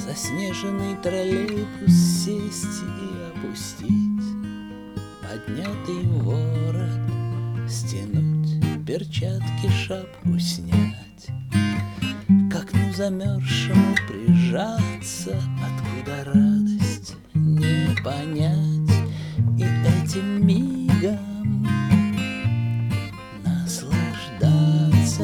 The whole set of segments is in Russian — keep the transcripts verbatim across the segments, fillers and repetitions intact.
заснеженный троллейбус сесть и опустить, поднятый ворот стянуть, перчатки, шапку снять, к окну замерзшему прижаться, откуда радость не понять, и этим мигом наслаждаться.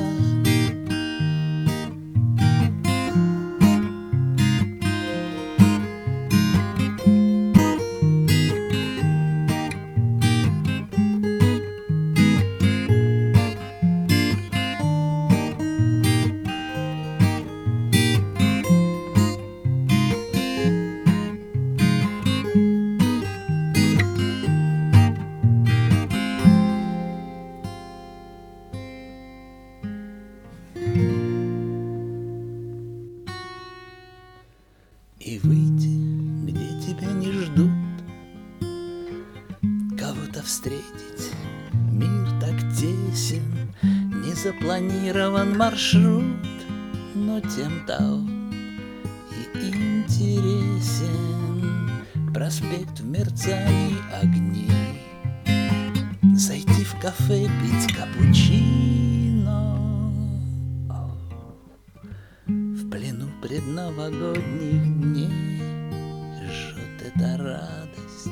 И выйти, где тебя не ждут, кого-то встретить. Мир так тесен, не запланирован маршрут, но тем-то и интересен. Проспект в мерцании огней, зайти в кафе, пить капучино. В плену предновогодних дней жжет эта радость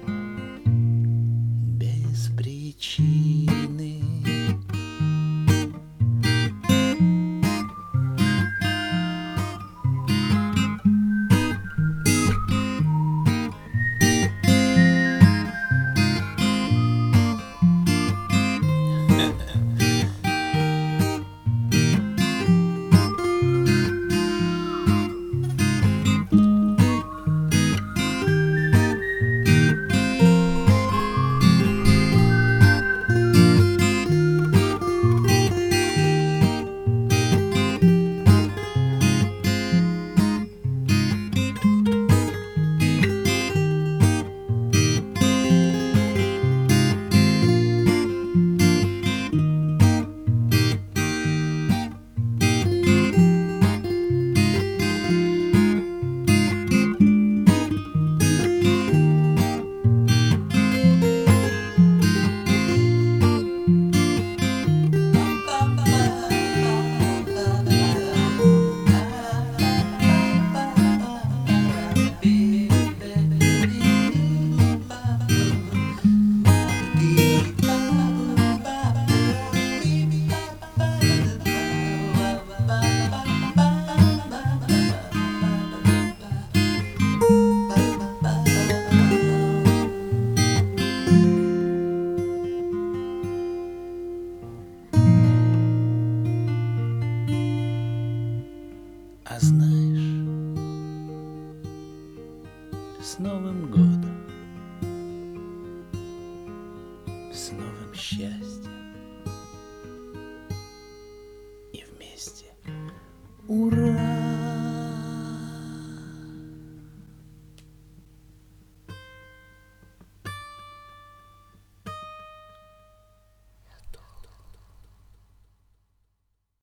без причины. А знаешь, с Новым годом, с новым счастьем, и вместе ура!